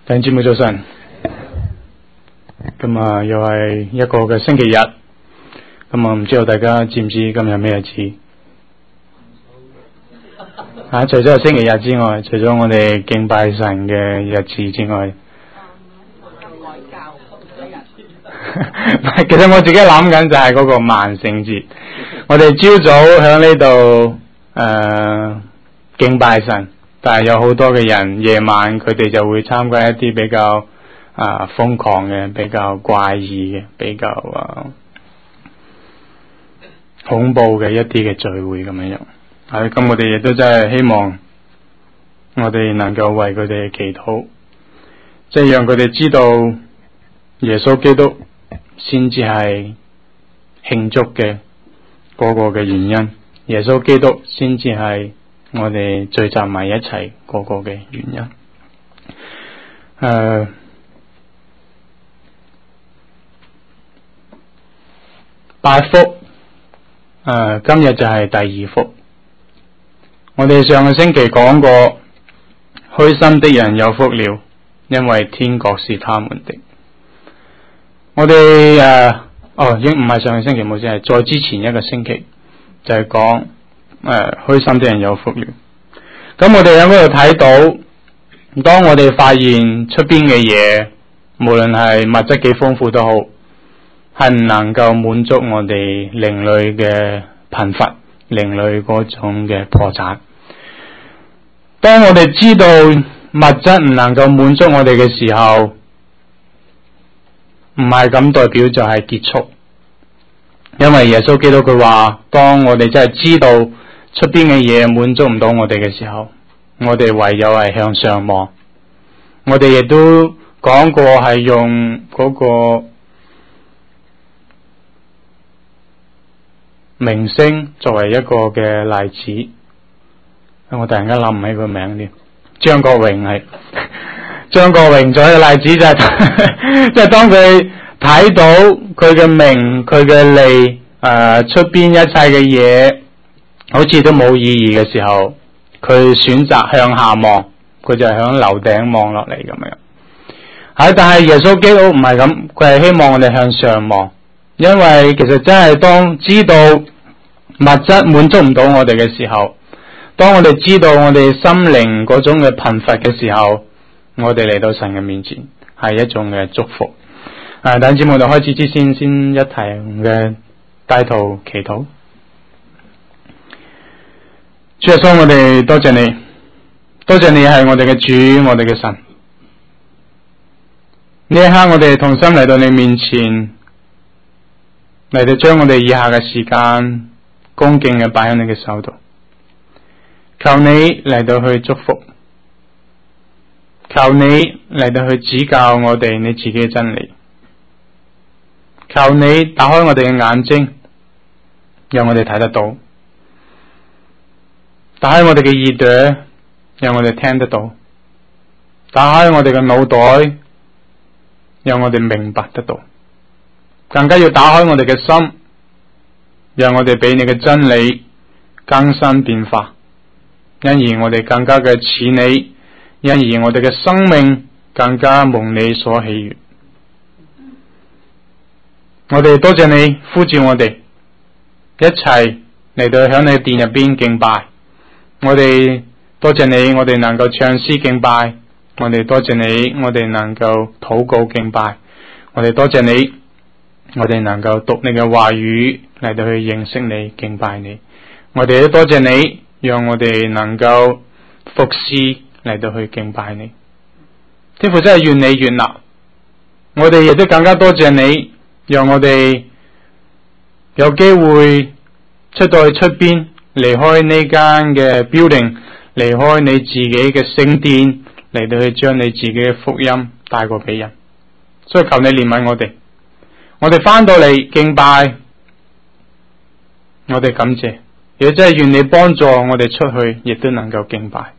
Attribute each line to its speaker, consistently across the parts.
Speaker 1: 弟兄姊妹早晨，咁又係一個嘅星期日，咁唔知道大家知唔知今日咩日子？除咗係星期日之外，除咗我哋敬拜神嘅日子之外，其實我自己諗緊就係嗰個萬聖節。我哋朝早響呢度敬拜神。但係有好多嘅人夜晚佢哋就會參加一啲比較瘋狂嘅、比較怪異嘅、比較恐怖嘅一啲嘅聚會咁樣樣。咁我哋亦都真係希望我哋能夠為佢哋祈禱，即係讓佢哋知道耶穌基督先至係慶祝嘅嗰個嘅原因，耶穌基督先至係我哋聚集埋一齊嗰個嘅原因。八福，今日就係第二福。我哋上個星期講過，虛心的人有福了，因為天國是他們的。我哋已經唔係上個星期冇先，係再之前一個星期就係講虛心的人有福了。咁我哋喺嗰度睇到，當我哋發現出邊嘅嘢，無論係物質幾豐富都好，係唔能夠滿足我哋靈裡嘅貧乏，靈裡嗰種嘅破產。當我哋知道物質唔能夠滿足我哋嘅時候，唔係咁代表就係結束。因為耶穌基督佢話，當我哋真係知道出邊嘅嘢滿足唔到我哋嘅時候，我哋唯有係向上望。我哋亦都講過係用嗰個明星作為一個嘅例子。我突然間諗唔起個名添，張國榮係張國榮作為一個例子就係即係當佢睇到佢嘅名佢嘅利出邊一切嘅嘢好似都冇意義嘅時候，佢選擇向下望，佢就係響樓頂望落嚟咁樣。但係耶穌基督唔係咁，佢係希望我哋向上望，因為其實真係當知道物質滿足唔到我哋嘅時候，當我哋知道我哋心靈嗰種嘅貧乏嘅時候，我哋嚟到神嘅面前係一種嘅祝福。弟兄姊妹，我哋開始之先一提嘅帶頭祈禱。主耶穌，我哋多謝你，多謝你係我哋嘅主，我哋嘅神。呢一刻我哋同心嚟到你面前，嚟到將我哋以下嘅時間恭敬嘅擺喺你嘅手度，求你嚟到去祝福，求你嚟到去指教我哋你自己嘅真理，求你打開我哋嘅眼睛，讓我哋睇得到，打開我哋嘅耳朵，讓我哋聽得到，打開我哋嘅腦袋，讓我哋明白得到，更加要打開我哋嘅心，讓我哋俾你嘅真理更新變化，因而我哋更加嘅似你，因而我哋嘅生命更加蒙你所喜悅。我哋多謝你呼召我哋一齊嚟到響你殿入邊敬拜。我哋多謝你，我哋能夠唱詩敬拜。我哋多謝你，我哋能夠禱告敬拜。我哋多謝你，我哋能夠讀你嘅話語嚟到去認識你敬拜你。我哋都多謝你，讓我哋能夠服侍嚟到去敬拜你。天父真係願你悅納，我哋亦都更加多謝你，讓我哋有機會出到去出邊，離開呢間嘅 building， 離開你自己嘅聖殿，嚟到去將你自己嘅福音帶過俾人。所以求你憐憫我哋，我哋翻到嚟敬拜，我哋感謝，亦真係願你幫助我哋出去，亦都能夠敬拜。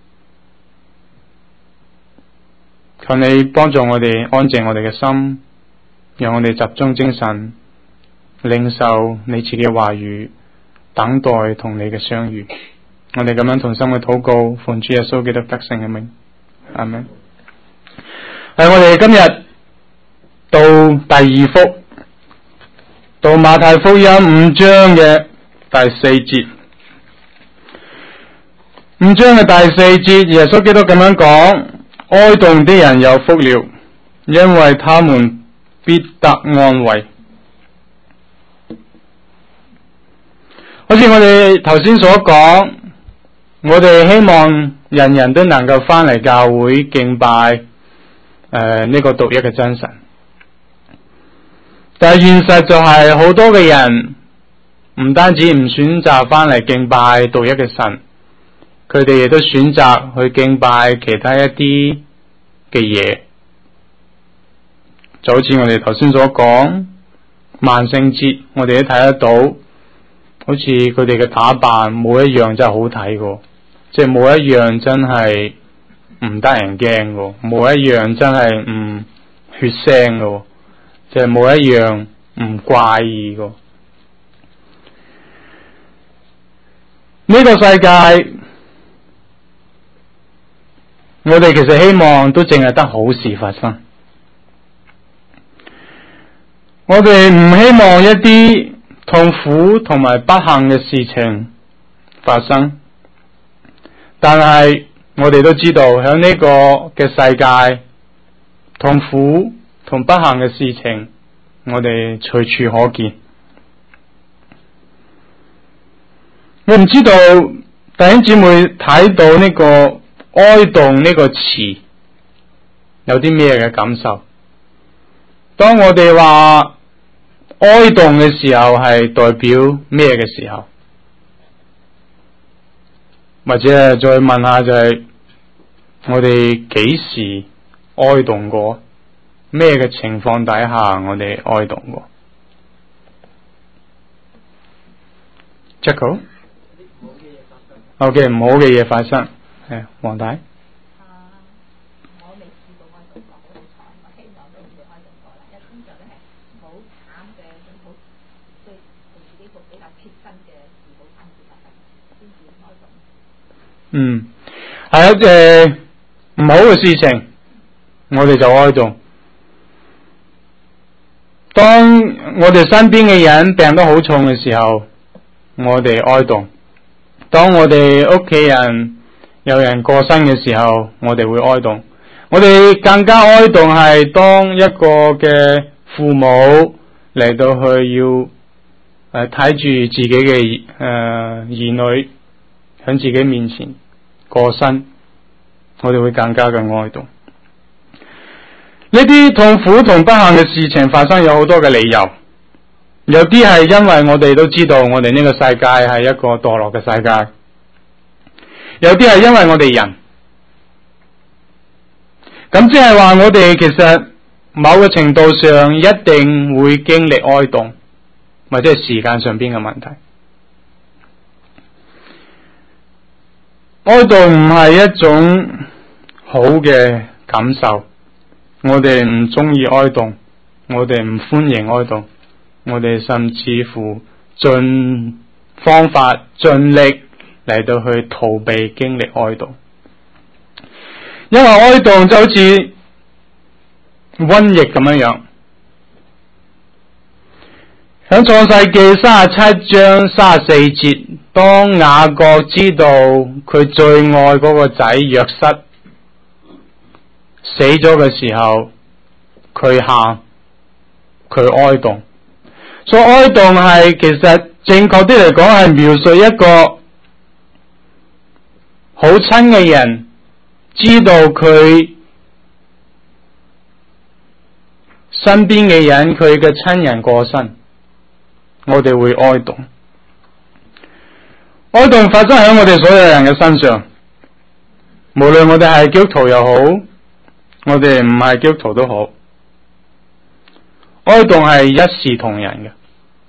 Speaker 1: 求你幫助我哋安靜我哋嘅心，讓我哋集中精神，領受你自己嘅話語，等待同你嘅相遇。我哋咁樣同心嘅禱告，奉主耶穌基督得勝嘅名，阿們。 我哋今日到第二幅，到馬太福音5章嘅第4節。5章嘅第4節，耶穌基督咁樣講：哀慟的人有福了，因為他們必得安慰。好似我哋頭先所講，我哋希望人人都能夠翻嚟教會敬拜呢個獨一嘅真神。但係現實就係好多嘅人唔單止唔選擇翻嚟敬拜獨一嘅神，佢哋亦都選擇去敬拜其他一啲嘅嘢，就好似我哋頭先所講，萬聖節我哋都睇得到，好似佢哋嘅打扮冇一樣真係好睇嘅，即係冇一樣真係唔得人驚嘅，冇一樣真係唔血腥嘅，即係冇一樣唔怪異嘅。呢個世界，我哋其實希望都淨係得好事發生，我哋唔希望一啲痛苦同埋不幸嘅事情發生。但係我哋都知道喺呢個嘅世界，痛苦同不幸嘅事情我哋隨處可見。我唔知道弟兄姊妹睇到呢個哀慟呢個詞有啲咩嘅感受？當我哋話哀慟嘅時候係代表咩嘅時候？或者再問下就係我哋幾時哀慟過？咩嘅情況底下我哋哀慟過 ？Jaco？ OK， 唔好嘅嘢發生。係黃大。
Speaker 2: 我未試過哀慟過，好彩，我希望都唔會哀慟過啦。因為通常咧係好慘嘅，咁好對同自己個比較貼身嘅事，好慘事發生先至哀慟。
Speaker 1: 係唔好嘅事情，我哋就哀慟。當我哋身邊嘅人病得好重嘅時候，我哋哀慟。當我哋屋企人有人過身嘅時候，我哋會哀慟。我哋更加哀慟係當一個嘅父母嚟到去要睇住自己嘅兒女喺自己面前過身，我哋會更加嘅哀慟。呢啲痛苦同不幸嘅事情發生有好多嘅理由，有啲係因為我哋都知道我哋呢個世界係一個墮落嘅世界，有啲係因為我哋人。咁即係話我哋其實某個程度上一定會經歷哀慟，或者係時間上邊嘅問題。哀慟唔係一種好嘅感受，我哋唔中意哀慟，我哋唔歡迎哀慟，我哋甚至乎盡方法盡力嚟到去逃避經歷哀慟。因為哀慟就好似瘟疫咁樣樣。喺創世記37章34節，當雅各知道佢最愛嗰個仔約瑟死咗嘅時候，佢喊，佢哀慟。所以哀慟係其實正確啲嚟講係描述一個好親嘅人知道佢身邊嘅人，佢嘅親人過身，我哋會哀慟。哀慟發生喺我哋所有人嘅身上，無論我哋係基督徒又好，我哋唔係基督徒都好，哀慟係一視同仁嘅。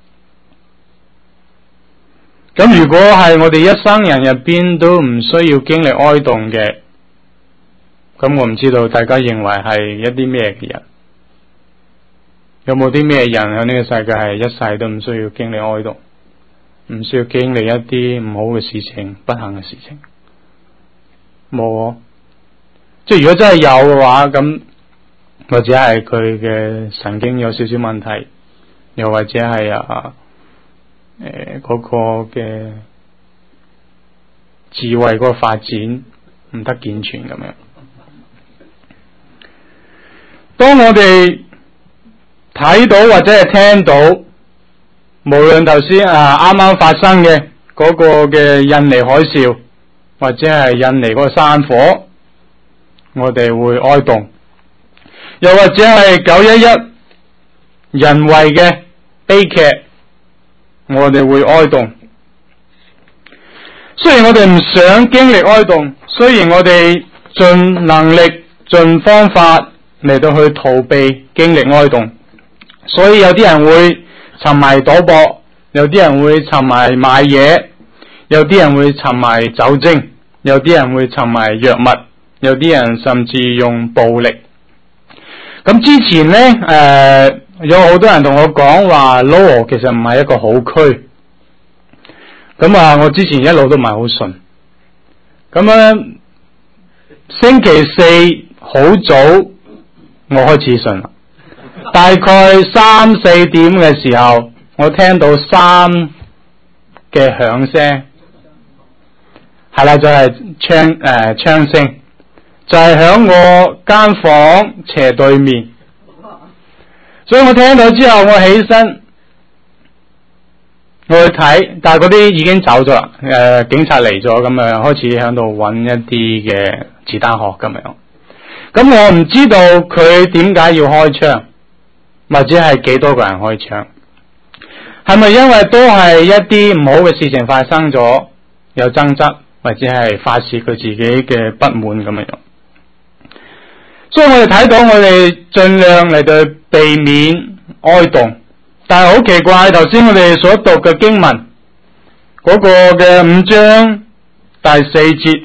Speaker 1: 咁如果係我哋一生人入邊都唔需要經歷哀慟嘅，咁我唔知道大家認為係一啲咩嘅人？有冇啲咩人喺呢個世界係一世都唔需要經歷哀慟，唔需要經歷一啲唔好嘅事情、不幸嘅事情？冇啊！即係如果真係有嘅話，咁或者係佢嘅神經有少少問題，又或者係嗰個嘅智慧嗰個發展唔得健全咁樣。當我哋睇到或者係聽到，無論頭先啱啱發生嘅嗰個嘅印尼海嘯，或者係印尼嗰個山火，我哋會哀慟；又或者係911人為嘅悲劇，我哋會哀慟。雖然我哋唔想經歷哀慟，雖然我哋盡能力盡方法嚟到去逃避經歷哀慟，所以有啲人會沉迷賭博，有啲人會沉迷買嘢，有啲人會沉迷酒精，有啲人會沉迷藥物，有啲人甚至用暴力。咁之前呢，有好多人同我講話，Lowell 其實唔係一個好區。咁我之前一路都唔係好信。咁星期四好早我開始信啦，大概3、4點嘅時候，我聽到3嘅響聲，係啦，就係槍聲，就係響我間房斜對面。所以我聽到之後，我起身，我去睇，但係嗰啲已經走咗啦。警察嚟咗，咁開始喺度揾一啲嘅子彈殼咁樣。咁我唔知道佢點解要開槍，或者係幾多個人開槍？係咪因為都係一啲唔好嘅事情發生咗，有爭執，或者係發洩佢自己嘅不滿咁樣？所以我哋睇到，我哋盡量嚟到避免哀慟。但係好奇怪，頭先我哋所讀嘅經文嗰個嘅5章第4節，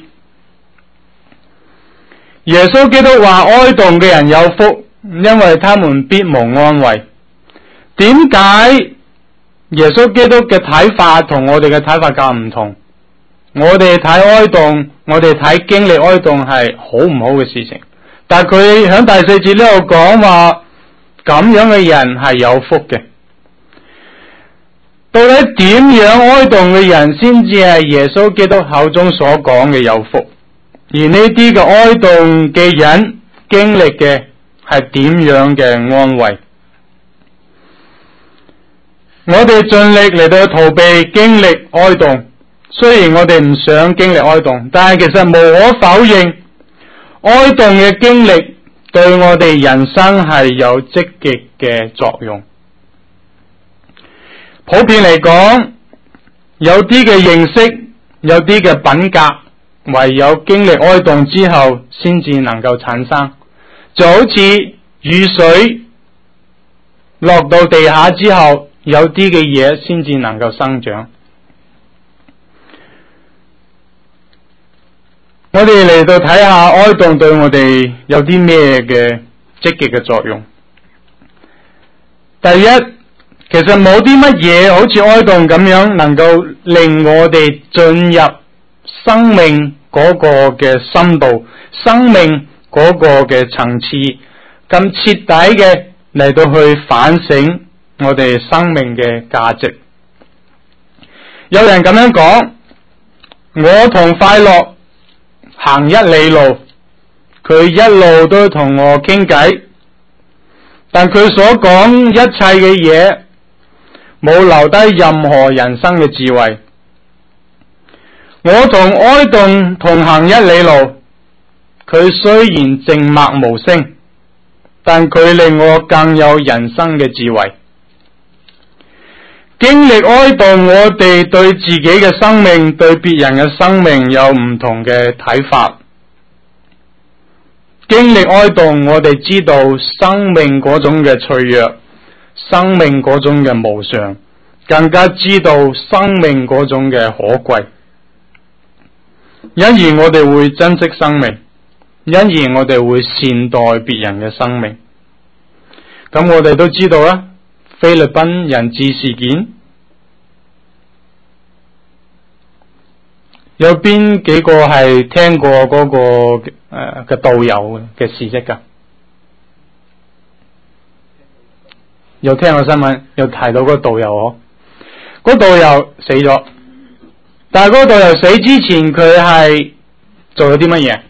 Speaker 1: 耶穌基督話哀慟嘅人有福，因為他們必蒙安慰。點解耶穌基督嘅睇法同我哋嘅睇法咁唔同？我哋睇哀慟，我哋睇經歷哀慟係好唔好嘅事情，但係佢喺第4節呢度講話，咁樣嘅人係有福嘅。到底點樣哀慟嘅人先至係耶穌基督口中所講嘅有福？而呢啲嘅哀慟嘅人經歷嘅係點樣嘅安慰？我哋盡力嚟到逃避經歷哀慟，雖然我哋唔想經歷哀慟，但係其實無可否認，哀慟嘅經歷對我哋人生係有積極嘅作用。普遍嚟講，有啲嘅認識，有啲嘅品格，唯有經歷哀慟之後先至能夠產生。就好似雨水落到地下之後，有啲嘅嘢先至能夠生長。我哋嚟到睇下哀慟對我哋有啲咩嘅積極嘅作用。第一，其實冇啲乜嘢好似哀慟咁樣能夠令我哋進入生命嗰個嘅深度，生命嗰個嘅層次咁徹底嘅嚟到去反省我哋生命嘅價值。有人咁樣講，我同快樂行1里路，佢一路都同我傾偈，但佢所講一切嘅嘢冇留低任何人生嘅智慧。我同哀慟同行1里路，佢雖然靜默無聲，但佢令我更有人生嘅智慧。經歷哀慟，我哋對自己嘅生命，對別人嘅生命有唔同嘅睇法。經歷哀慟，我哋知道生命嗰種嘅脆弱，生命嗰種嘅無常，更加知道生命嗰種嘅可貴。因而我哋會珍惜生命，因而我哋會善待別人嘅生命。咁我哋都知道啦，菲律賓人質事件，有邊幾個係聽過嗰個嘅導遊嘅事蹟㗎？ 又聽個新聞又提到個導遊嗰導遊死咗，但係嗰個導遊死之前佢係做咗啲乜嘢？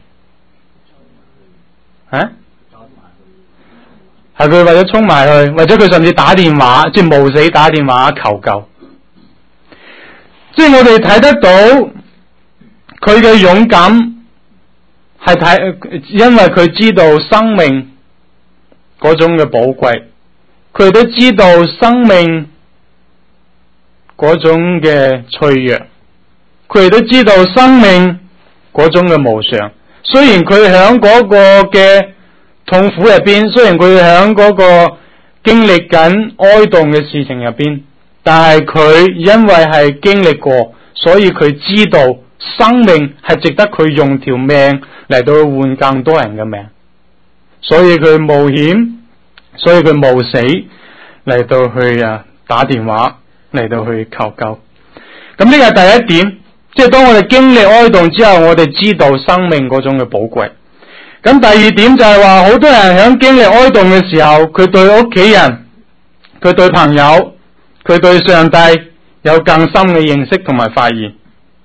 Speaker 1: 係佢為咗衝埋去，或者佢甚至打電話，即係冒死打電話求救。即係我哋睇得到佢嘅勇敢，係因為佢知道生命嗰種嘅寶貴，佢都知道生命嗰種嘅脆弱，佢都知道生命嗰種嘅無常。雖然佢響嗰個嘅痛苦入邊，雖然佢響嗰個經歷緊哀慟嘅事情入邊，但係佢因為係經歷過，所以佢知道生命係值得佢用條命嚟到換更多人嘅命，所以佢冒險，所以佢冒死嚟到去打電話嚟到去求救。咁呢個係第一點，即係當我哋經歷哀慟之後，我哋知道生命嗰種嘅寶貴。咁第二點就係話，好多人喺經歷哀慟嘅時候，佢對屋企人、佢對朋友、佢對上帝有更深嘅認識同埋發現。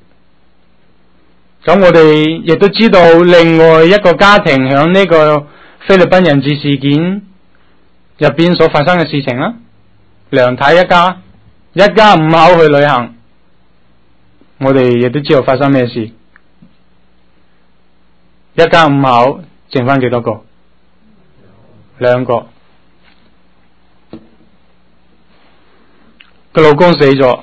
Speaker 1: 咁我哋亦都知道另外一個家庭喺呢個菲律賓人質事件入邊所發生嘅事情啦。梁太一家5口去旅行，我哋亦都知道發生咩事。一家5口剩翻幾多個？2個。佢老公死咗，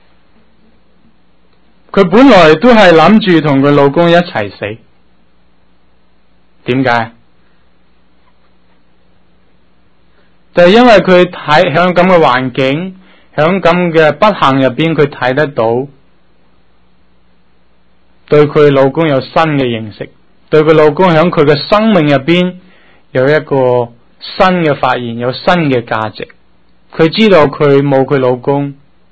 Speaker 1: 佢本來都係諗住同佢老公一齊死。點解？就係因為佢睇響咁嘅環境，響咁嘅不幸入邊，佢睇得到對佢老公有新嘅認識，對佢老公響佢嘅生命入邊有一個新嘅發現，有新嘅價值。佢知道佢冇佢老公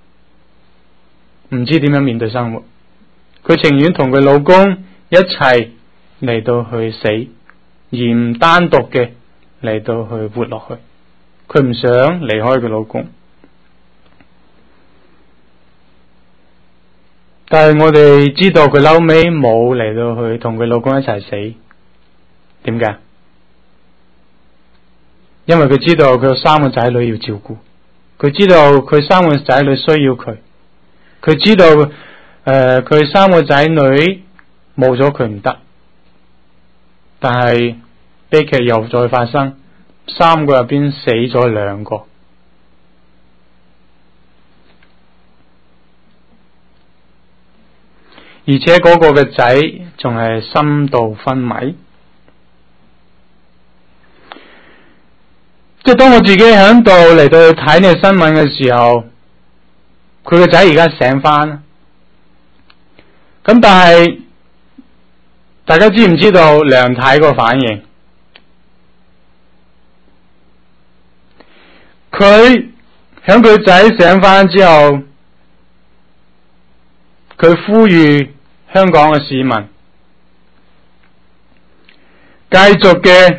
Speaker 1: 唔知點樣面對生活，佢情願同佢老公一齊嚟到去死，而唔單獨嘅嚟到去活落去。佢唔想離開佢老公，但係我哋知道佢後尾冇嚟到去同佢老公一齊死。點解？因為佢知道佢有3個仔女要照顧，佢知道佢3個仔女需要佢，佢知道佢3個仔女冇咗佢唔得。但係悲劇又再發生，3個入邊死咗2個，而且嗰個嘅仔仲係深度昏迷。即係當我自己響度嚟到去睇呢個新聞嘅時候，佢個仔而家醒翻，咁但係大家知唔知道梁太個反應？佢響佢仔醒翻之後，佢呼籲香港嘅市民繼續嘅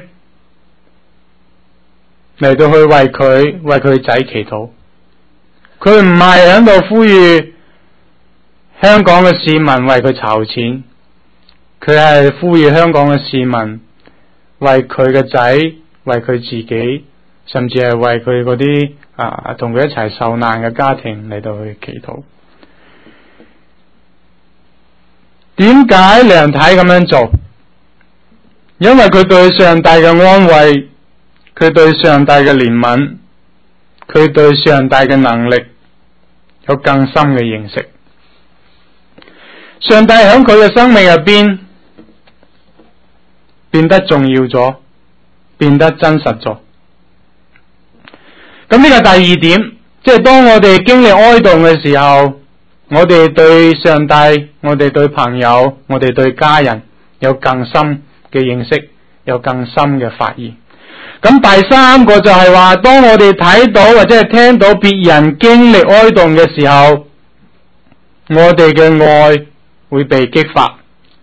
Speaker 1: 嚟到去為佢仔祈禱。佢唔係響度呼籲香港嘅市民為佢籌錢，佢係呼籲香港嘅市民為佢嘅仔、為佢自己，甚至係為佢嗰啲同佢一齊受難嘅家庭嚟到去祈禱。點解梁太咁樣做？因為佢對上帝嘅安慰，佢對上帝嘅憐憫，佢對上帝嘅能力有更深嘅認識。上帝喺佢嘅生命入邊變得重要咗，變得真實咗。咁呢個第二點，即係當我哋經歷哀慟嘅時候，我哋對上帝、我哋對朋友、我哋對家人有更深嘅認識，有更深嘅發現。咁第三個就係話，當我哋睇到或者係聽到別人經歷哀慟嘅時候，我哋嘅愛會被激發。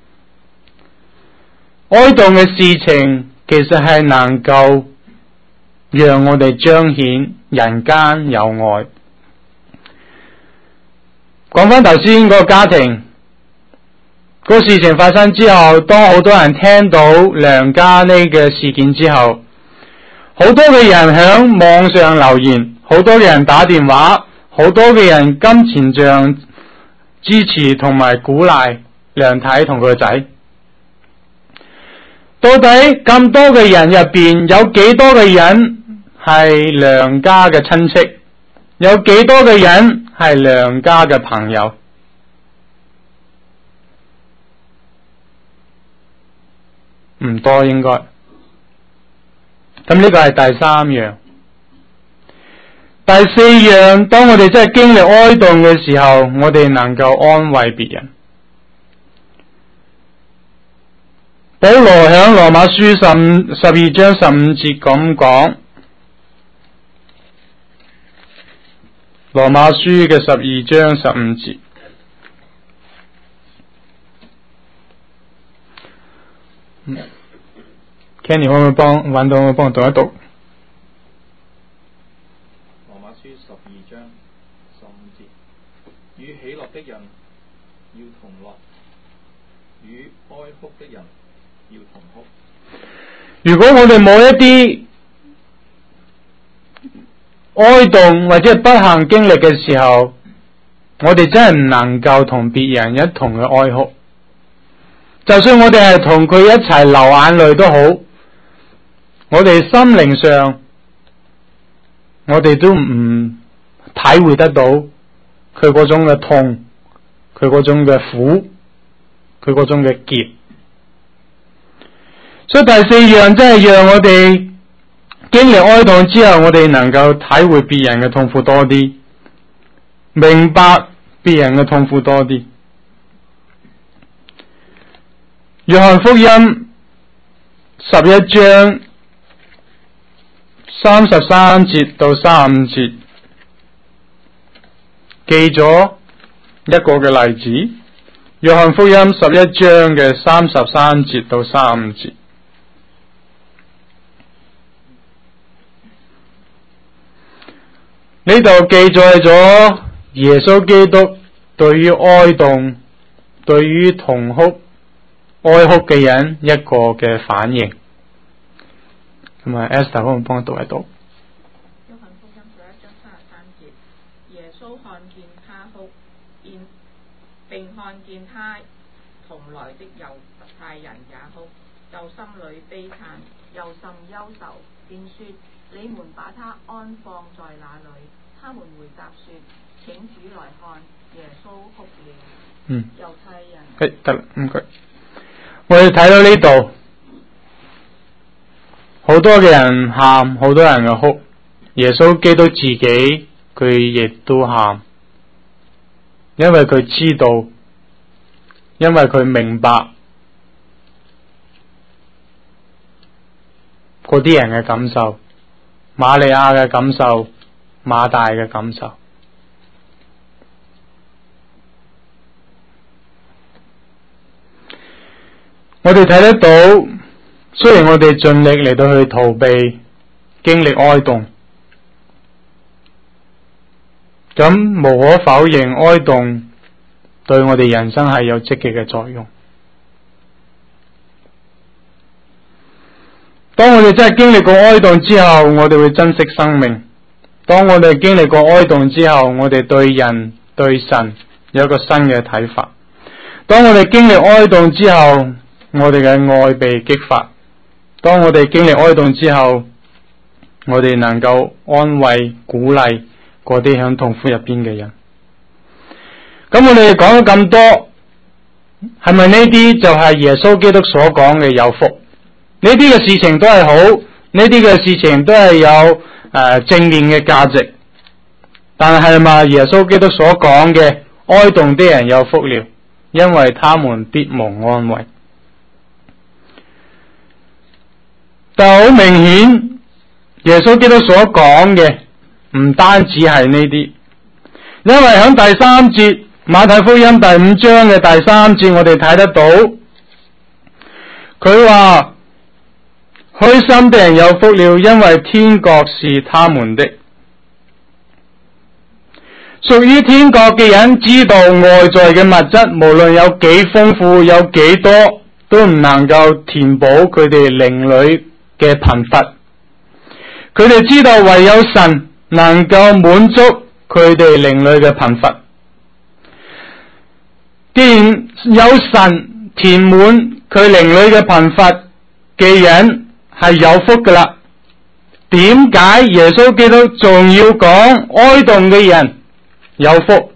Speaker 1: 哀慟嘅事情其實係能夠讓我哋彰顯人間有愛。講翻頭先個家庭，個事情發生之後，當好多人聽到梁家呢個事件之後，好多嘅人響網上留言，好多嘅人打電話，好多嘅人金錢上支持同埋鼓勵梁太同佢個仔。到底咁多嘅人入邊，有幾多嘅人係梁家嘅親戚？有幾多嘅人係梁家嘅朋友？唔多應該。咁呢個係第三樣。第四樣，當我哋真係經歷哀慟嘅時候，我哋能夠安慰別人。保羅響羅馬書12章15節咁講，羅馬書嘅12章15節。Kenny 可唔可以揾到我幫我讀一讀？
Speaker 3: 羅馬書12章15節，與喜樂的人要同樂，與哀哭的人要同哭。
Speaker 1: 如果我哋冇一啲哀慟或者不幸經歷嘅時候，我哋真係唔能夠同別人一同嘅哀哭。就算我哋係同佢一齊流眼淚都好，我哋心靈上我哋都唔體會得到佢嗰種嘅痛，佢嗰種嘅苦，佢嗰種嘅澀。所以第四樣真係讓我哋經歷哀慟之後，我哋能夠體會別人嘅痛苦多啲，明白別人嘅痛苦多啲。約翰福音11章33節到35節記咗一個嘅例子。約翰福音11章嘅33節到35節，呢度記載咗耶穌基督對於哀慟、對於痛哭、哀哭嘅人一個嘅反應。咁啊 Esther 可唔可以幫我讀一讀？
Speaker 2: 約翰福音11章33節，耶穌看見他哭，並看見他同來的猶太人也哭，就心裏悲嘆，又甚憂愁，便說：你們把他安放在哪裏？他們回答說：請主來看。耶穌哭了。猶太人。
Speaker 1: 得啦，唔該。我哋睇到呢度，好多嘅人喊，好多人嘅哭。耶穌基督自己佢亦都喊，因為佢知道，因為佢明白嗰啲人嘅感受，瑪利亞嘅感受，馬大嘅感受。我哋睇得到，雖然我哋盡力嚟到去逃避經歷哀慟，咁無可否認哀慟對我哋人生係有積極嘅作用。當我哋真係經歷過哀慟之後，我哋會珍惜生命。當我哋經歷過哀慟之後，我哋對人對神有一個新嘅睇法。當我哋經歷哀慟之後，我哋嘅愛被激發。當我哋經歷哀慟之後，我哋能夠安慰鼓勵嗰啲響痛苦入邊嘅人。咁我哋講咗咁多，係咪呢啲就係耶穌基督所講嘅有福？呢啲嘅事情都係好，呢啲嘅事情都係有正面嘅價值。但係嘛，耶穌基督所講嘅哀慟的人有福了，因為他們必蒙安慰。但好明顯，耶穌基督所講嘅唔單止係呢啲，因為喺第三節馬太福音第5章嘅第3節，我哋睇得到，佢話虛心的人有福了，因為天國是他們的； 屬於天國嘅人知道外在嘅物質無論有幾豐富有幾多，都唔能夠填補佢哋靈裏嘅貧乏。佢哋知道唯有神能夠滿足佢哋靈裏嘅貧乏。既然有神填滿佢靈裏嘅貧乏嘅人係有福噶啦，點解耶穌基督仲要講哀慟嘅人有福？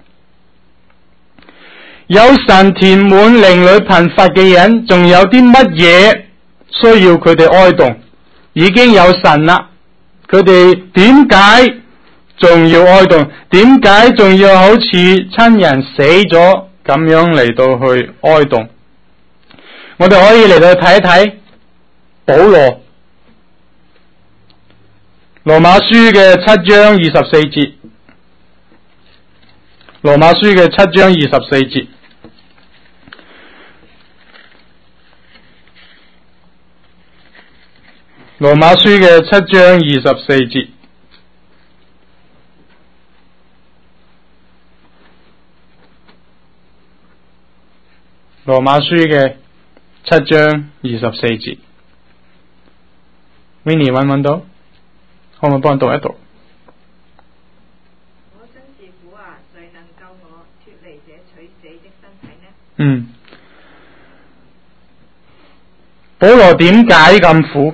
Speaker 1: 有神填滿靈裏貧乏嘅人，仲有啲乜嘢需要佢哋哀慟？已經有神啦，佢哋點解仲要哀慟？點解仲要好似親人死咗咁樣嚟到去哀慟？我哋可以嚟到睇一睇保羅羅馬書嘅7章24節，羅馬書嘅7章24節，羅馬書嘅7章24節，羅馬書嘅7章24節 Winnie 揾到？可唔可以幫我讀一讀？
Speaker 2: 我真是苦啊！誰能救我脫離這取死的身體呢？
Speaker 1: 保羅點解咁苦？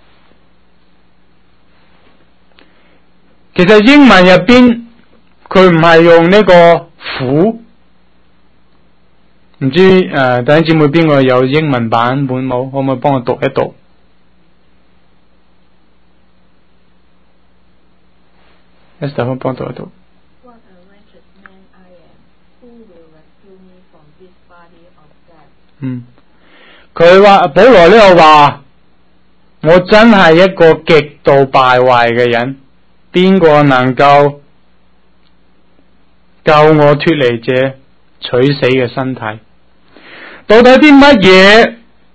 Speaker 1: 其實英文入邊佢唔係用呢個苦，唔知弟兄姊妹邊個有英文版本冇？可唔可以幫我讀一讀？Esther 可唔可以幫我讀一讀？
Speaker 2: What a wretched man I am! Who will rescue me from this body of death?
Speaker 1: 佢話保羅呢度話，我真係一個極度敗壞嘅人，邊個能夠救我脫離這取死嘅身體？到底啲乜嘢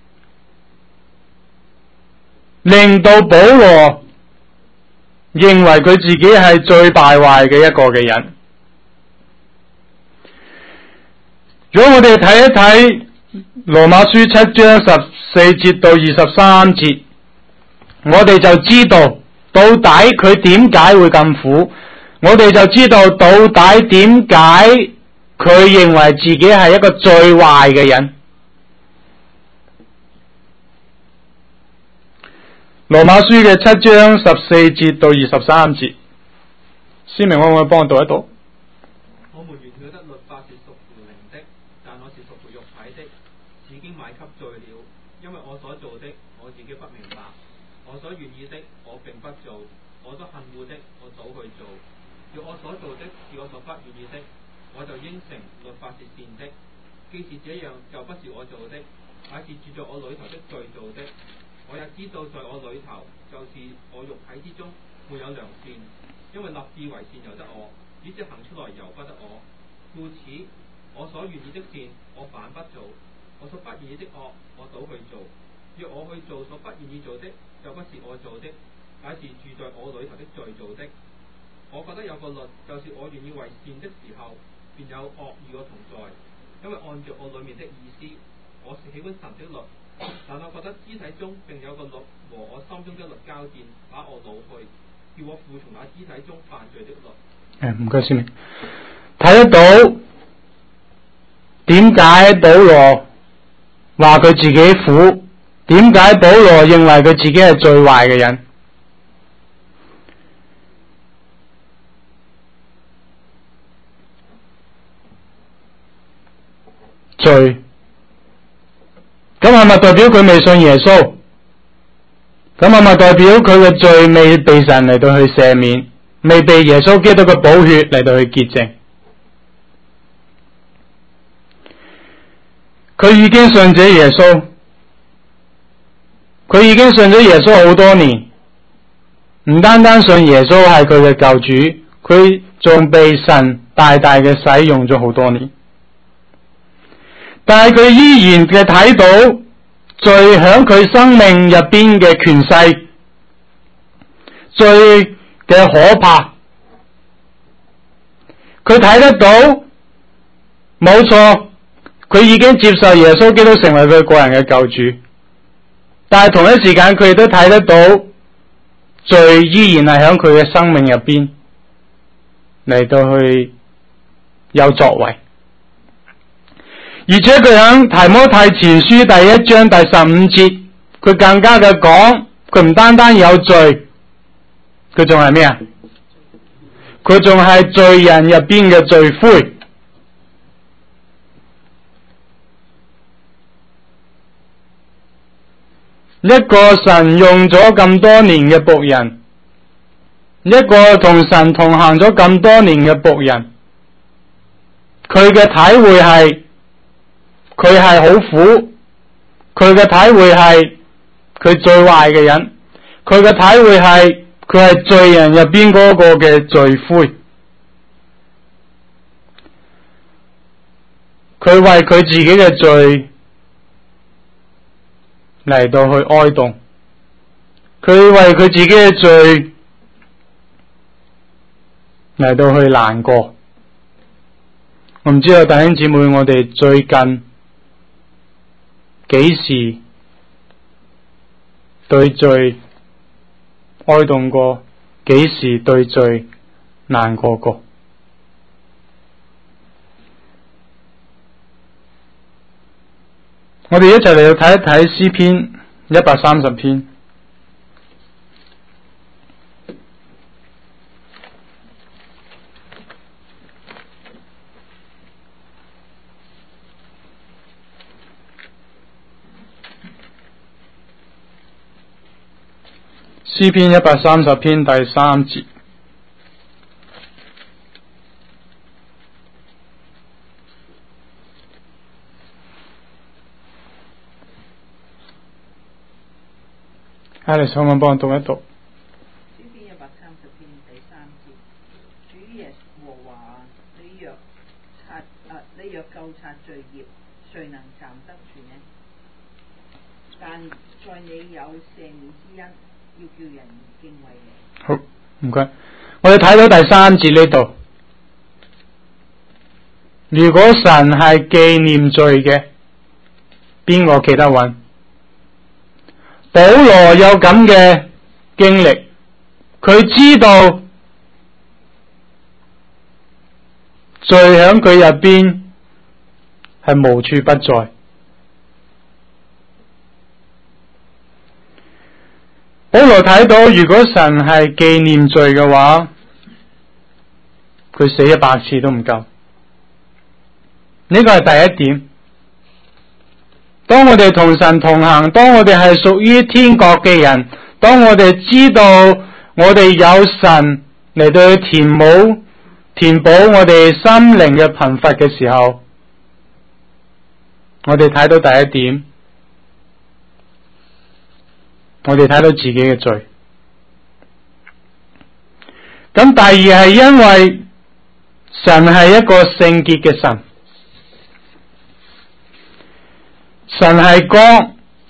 Speaker 1: 令到保羅認為佢自己係最敗壞嘅一個嘅人？如果我哋睇一睇羅馬書7章14節到23節，我哋就知道到底佢點解會咁苦，我哋就知道到底點解佢認為自己係一個最壞嘅人。羅馬書嘅7章14節到23節，思明可唔可以幫我讀一讀？
Speaker 3: 我們原曉得律法是屬乎靈的，但我是屬乎肉體的，已經買給罪了。因為我所做的，我自己不明白；我所願意的，我並不做；我所恨惡的，我倒去做。若我所做的是我所不願意的，我就應承律法是善的。既是這樣，就不是我做的，乃是住在我裏頭的罪做的。我也知道在我裏頭，就是我肉體之中沒有良善，因為立志為善由得我，只是行出來由不得我。故此，我所願意的善，我反不做；我所不願意的惡，我倒去做。若我去做所不願意做的，就不是我做的，乃是住在我裏頭的罪做的。我覺得有個律，就是我願意為善的時候，便有惡與我同在，因為按照我裏面的意思，我是喜歡神的律。但我覺得肢體中並有個律和我心中的律交戰，把我擄去，叫我服從那肢體中犯罪的律。
Speaker 1: 唔該先，睇得到點解保羅話佢自己苦？點解保羅認為佢自己係最壞嘅人？罪。咁係咪代表佢未信耶穌？咁係咪代表佢嘅罪未被神嚟到去赦免，未被耶穌基督嘅寶血嚟到去潔淨？佢已經信咗耶穌，佢已經信咗耶穌好多年，唔單單信耶穌係佢嘅救主，佢仲被神大大嘅使用咗好多年。但係佢依然嘅睇到罪響佢生命入邊嘅權勢，罪嘅可怕。 佢睇得到，冇錯，佢已經接受耶穌基督成為佢個人嘅救主，但係同一時間佢亦都睇得到罪依然係喺佢嘅生命入邊嚟到去有作為。而且佢喺提摩太前書第1章第15節，佢更加嘅講，佢唔單單有罪，佢仲係咩啊？佢仲係罪人入邊嘅罪魁。一個神用咗咁多年嘅僕人，一個同神同行咗咁多年嘅僕人，佢嘅體會係佢係好苦，佢嘅體會係佢最壞嘅人，佢嘅體會係佢係罪人入邊嗰個嘅罪魁，佢為佢自己嘅罪嚟到去哀慟，佢為佢自己嘅罪嚟到去難過。我唔知道弟兄姊妹，我哋最近幾時對罪哀慟過，幾時對罪難過過？我哋一齊嚟到睇一睇詩篇130篇。詩篇130篇第3節。Alice，可唔可以幫我讀一讀？
Speaker 4: 詩篇130篇第3節，主耶和華，你若究察罪孽，誰能站得住呢？但在你有赦免之恩，要叫人敬畏你。
Speaker 1: 好，唔該。我哋睇到第3節呢度，如果神係紀念罪嘅，邊個企得穩？保羅有咁嘅經歷，佢知道罪喺佢入邊係無處不在。保羅睇到，如果神係紀念罪嘅話，佢死100次都唔夠。呢個係第一點。當我哋同神同行，當我哋係屬於天國嘅人，當我哋知道我哋有神嚟到去填補我哋心靈嘅貧乏嘅時候，我哋睇到第一點，我哋睇到自己嘅罪。咁第二係因為神係一個聖潔嘅神。神係光，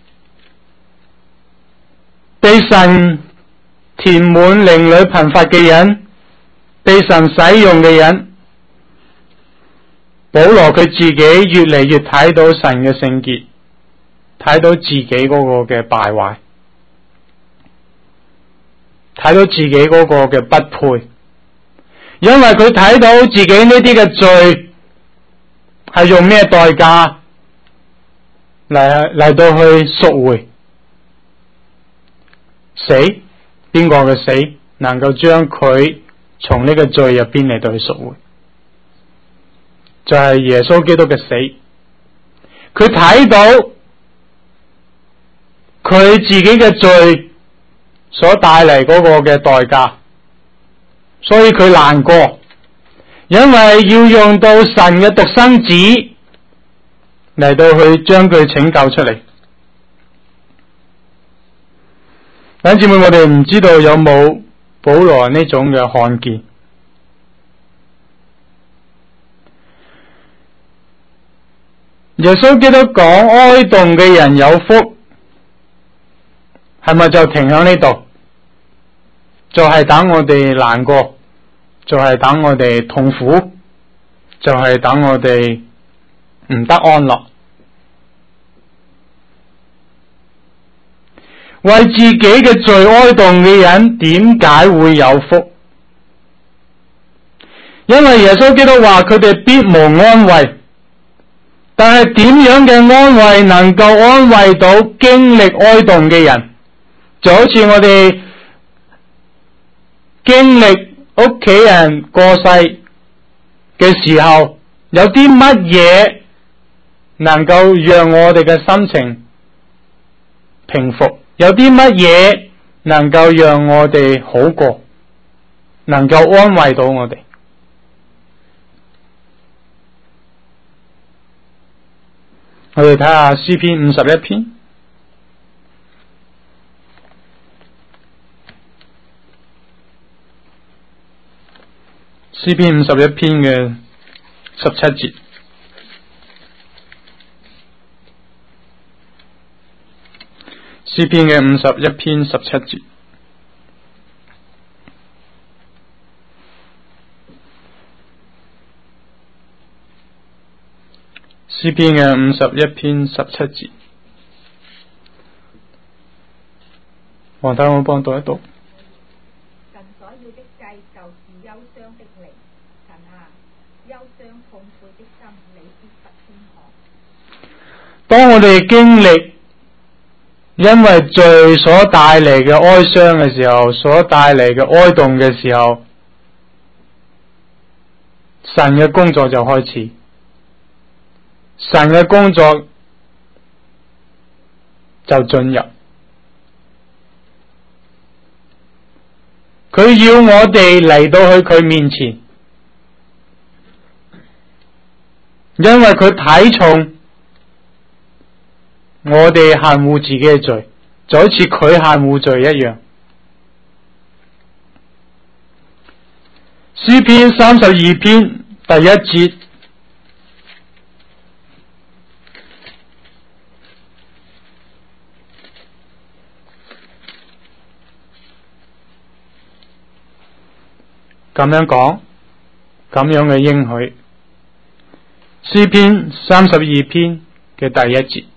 Speaker 1: 被神填滿靈裏貧乏嘅人，被神使用嘅人，保羅佢自己越嚟越睇到神嘅聖潔，睇到自己嗰個嘅敗壞，睇到自己嗰個嘅不配，因為佢睇到自己呢啲嘅罪係用咩代價嚟到去贖回？死，邊個嘅死能夠將佢從呢個罪入邊嚟到去贖回？就係耶穌基督嘅死。佢睇到佢自己嘅罪所帶嚟嗰個嘅代價，所以佢難過，因為要用到神嘅獨生子嚟到去將佢拯救出嚟。弟兄姊妹，我哋唔知道有冇保羅呢種嘅看見。耶穌基督講哀慟嘅人有福，係咪就停喺呢度？就係等我哋難過，就係等我哋痛苦， 就係等我哋唔得安樂。為自己嘅罪哀慟嘅人點解會有福？因為耶穌基督話佢哋必無安慰。但係點樣嘅安慰能夠安慰到經歷哀慟嘅人？就好似我哋經歷屋企人過世嘅時候，有啲乜嘢能夠讓我哋嘅心情平復？有啲乜嘢能夠讓我哋好過？能夠安慰到我哋？我哋睇下詩篇51篇。詩篇51篇嘅17節。詩篇嘅51篇17節。詩篇嘅51篇17節。黃太，我幫讀一讀。
Speaker 2: 神所要的祭就是憂傷的靈，神啊，憂傷痛悔的心，你必不輕看。
Speaker 1: 當我哋經歷因為罪所帶嚟嘅哀傷嘅時候，所帶嚟嘅哀慟嘅時候，神嘅工作就開始。神嘅工作就進入，佢要我哋嚟到去佢面前，因為佢睇重我哋恨惡自己嘅罪，就好似佢恨惡罪一樣。詩篇32篇第1節。咁樣講，咁樣嘅應許。詩篇32篇嘅第1節。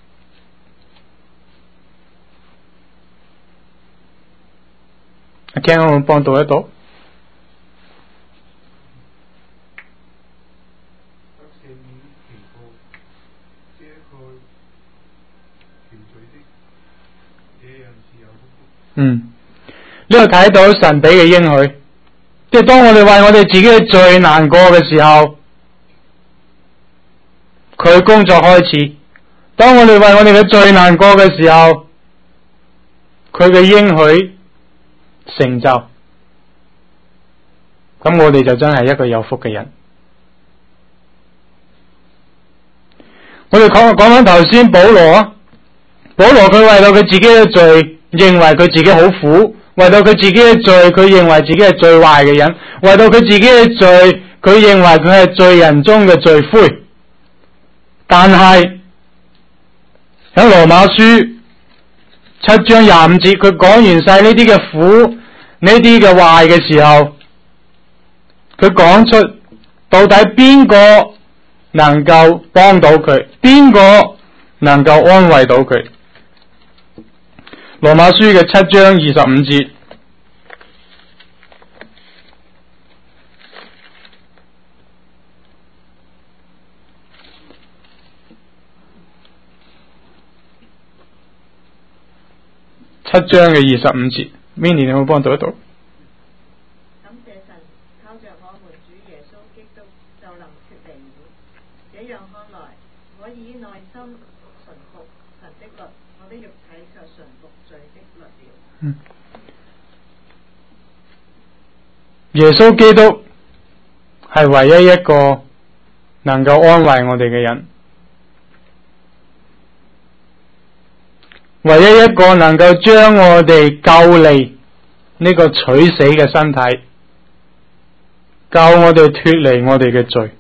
Speaker 1: 阿 Ken， 我幫讀一讀。呢度睇到神俾嘅應許。即係當我哋為我哋自己嘅罪難過嘅時候，佢工作開始；當我哋為我哋嘅罪難過嘅時候，佢嘅應許成就。咁我哋就真係一個有福嘅人。我哋講翻頭先保羅啊，保羅佢為到佢自己嘅罪，認為佢自己好苦。為到佢自己嘅罪，佢認為自己係最壞嘅人；為到佢自己嘅罪，佢認為佢係罪人中嘅罪魁。但係喺羅馬書7章25節，佢講完晒呢啲嘅苦、呢啲嘅壞嘅時候，佢講出到底邊個能夠幫到佢，邊個能夠安慰到佢。羅馬書嘅7章25節，7章嘅25節 ，Minnie 你可唔可以幫我讀一讀？
Speaker 5: 感謝神，靠着我們主耶穌基督就能脫離了。這樣看來，我以內心順服神的律，我的肉體卻順服罪的律了。
Speaker 1: 耶穌基督係唯一一個能夠安慰我哋嘅人，唯一一個能夠將我哋救離呢個取死嘅身體，救我哋脫離我哋嘅罪。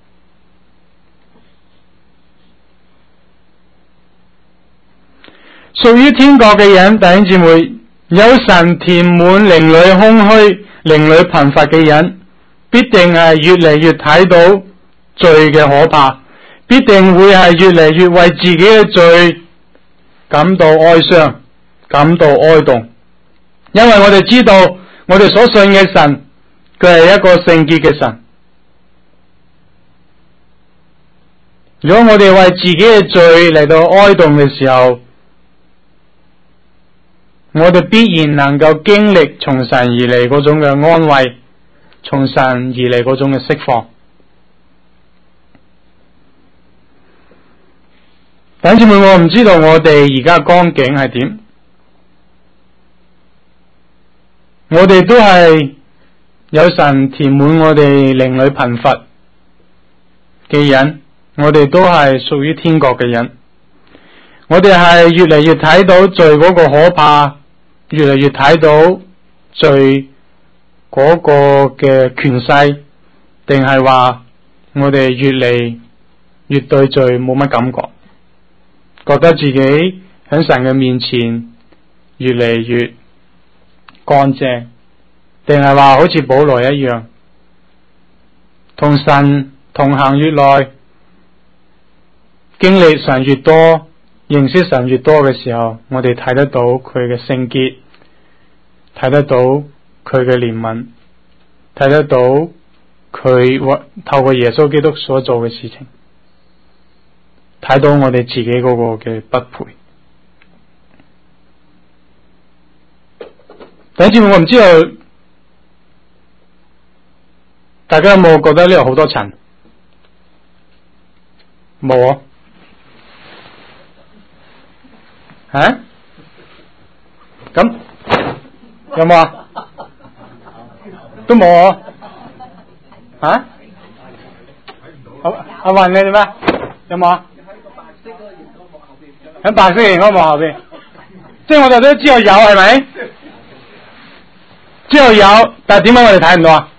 Speaker 1: 屬於天國嘅人，弟兄姊妹，有神填滿靈裏空虛、靈裏貧乏嘅人，必定係越嚟越睇到罪嘅可怕，必定會係越嚟越為自己嘅罪感到哀傷，感到哀慟，因為我哋知道我哋所信嘅神，佢係一個聖潔嘅神。如果我哋為自己嘅罪嚟到哀慟嘅時候，我哋必然能夠經歷從神而嚟嗰種嘅安慰，從神而嚟嗰種嘅釋放。弟兄姊妹，我唔知道我哋而家光景係點，我哋都係有神填滿我哋靈裏貧乏嘅人，我哋都係屬於天國嘅人，我哋係越嚟越睇到罪嗰個可怕，越嚟越睇到罪嗰個嘅權勢，定係話我哋越嚟越對罪冇乜感覺，覺得自己喺神嘅面前越嚟越乾淨，定係話好似保羅一樣，同神同行越耐，經歷神越多，認識神越多嘅時候，我哋睇得到佢嘅聖潔，睇得到佢嘅憐憫，睇得到佢透過耶穌基督所做嘅事情，睇到我哋自己嗰個嘅不配。第一節我唔知道大家有冇覺得呢度好多塵？冇啊？啊？咁有冇啊？都冇啊？啊？阿雲你哋咩？有冇啊？喺白色嘅熒光幕後邊，即係我哋都知道有係咪？知道有，但係點解我哋睇唔到啊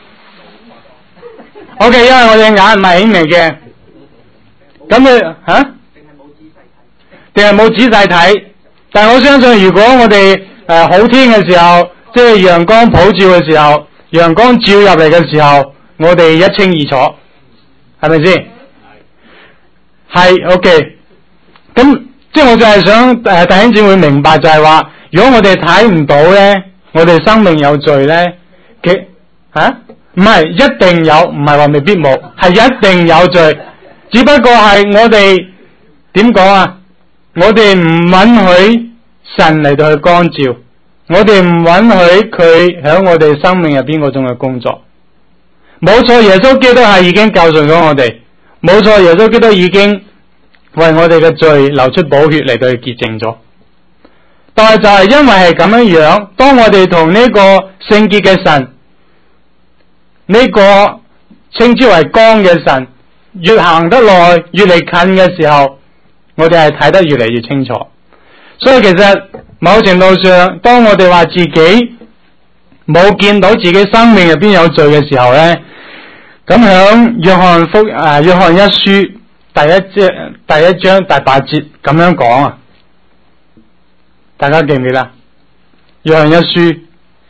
Speaker 1: ？OK， 因為我哋眼唔係顯微鏡，咁你吓？定係冇仔細睇？但係我相信，如果我哋好天嘅時候，即係陽光普照嘅時候，陽光照入嚟嘅時候，我哋一清二楚，係咪先？係 OK。咁即係我就係想弟兄姊妹明白，就係話，如果我哋睇唔到咧，我哋生命有罪咧，唔係一定有，唔係話未必冇，係一定有罪，只不過係我哋點講啊？我哋唔允許神嚟到去光照，我哋唔允許佢喺我哋生命入邊嗰種嘅工作。冇錯，耶穌基督係已經救贖咗我哋，冇錯，耶穌基督已經為我哋嘅罪流出寶血嚟到去潔淨咗。但係就係因為係咁樣樣，當我哋同呢個聖潔嘅神，呢個稱之為光嘅神，越行得耐，越嚟近嘅時候，我哋係睇得越嚟越清楚。所以其實某程度上，當我哋話自己冇見到自己生命入邊有罪嘅時候咧，咁響約翰一書第一章第8節咁樣講啊，大家記唔記得？約翰一書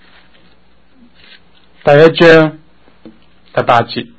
Speaker 1: 第一章第8節。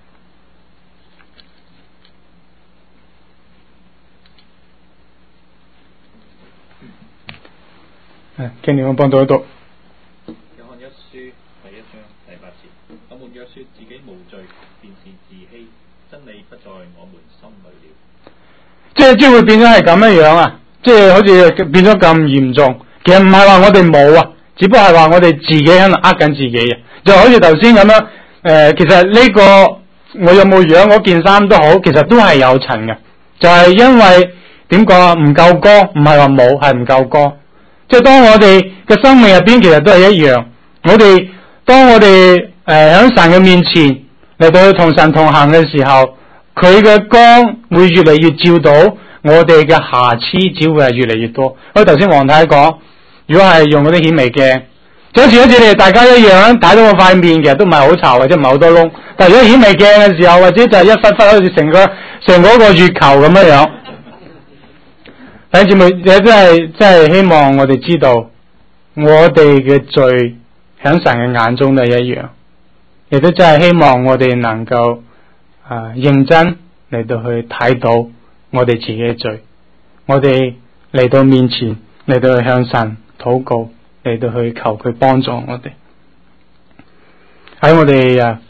Speaker 1: 經典我幫到一讀。
Speaker 3: 約翰一書第1章第8節，我們若說自己無罪，便是自欺，真理不在我們心裏了。
Speaker 1: 即係會變咗係咁樣樣啊！即係好似變咗咁嚴重。其實唔係話我哋冇啊，只不過係話我哋自己喺度呃緊自己啊。就好似頭先咁樣，其實呢個我有冇樣嗰件衫都好，其實都係有塵嘅。就係因為點講啊？唔夠光，唔係話冇，係唔夠光。即係當我哋嘅生命入邊，其實都係一樣。當我哋喺神嘅面前嚟到同神同行嘅時候，佢嘅光會越嚟越照到我哋嘅瑕疵，只會係越嚟越多。好似頭先黃太講，如果係用嗰啲顯微鏡，就好似你哋大家一樣睇到我塊面，其實都唔係好巢或者唔係好多窿。但係如果顯微鏡嘅時候，或者就係一忽忽好似成嗰個月球咁樣樣。弟兄姊妹，真係希望我哋知道，我哋嘅罪喺神嘅眼中都係一樣，亦都真係希望我哋能夠認真嚟到去睇到我哋自己嘅罪，我哋嚟到面前嚟到去向神禱告，嚟到去求佢幫助我哋。喺我哋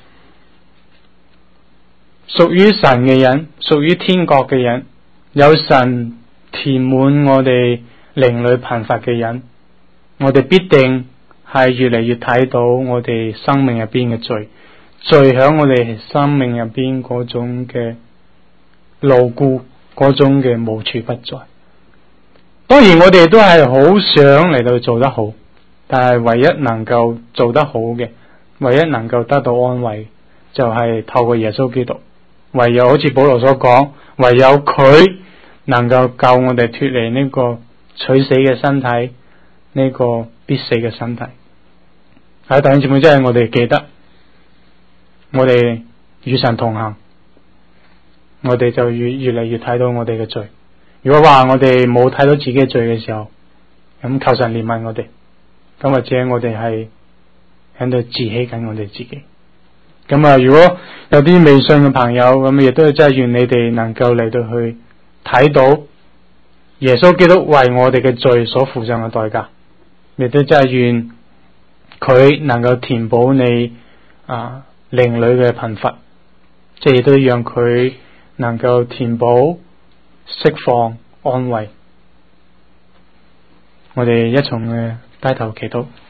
Speaker 1: 屬於神嘅人，屬於天國嘅人，有神填滿我哋靈裏貧乏嘅人，我哋必定係越嚟越睇到我哋生命入邊嘅罪響我哋生命入邊嗰種嘅牢固，嗰種嘅無處不在。當然我哋都係好想嚟到做得好，但係唯一能夠做得好嘅，唯一能夠得到安慰，就係透過耶穌基督。唯有好似保羅所講，唯有佢能夠救我哋脫離呢個取死嘅身體，呢個必死嘅身體。弟兄姊妹，真係我哋記得，我哋與神同行，我哋就越嚟越睇到我哋嘅罪。如果話我哋冇睇到自己嘅罪嘅時候，咁求神憐憫我哋，咁或者我哋係喺度自欺緊我哋自己。咁如果有啲未信嘅朋友，咁亦都真係願你哋能夠嚟到去睇到耶穌基督為我哋嘅罪所付上嘅代價，亦都真係願佢能夠填補你靈裏嘅貧乏，即係亦都讓佢能夠填補、釋放、安慰。我哋一同低頭祈禱。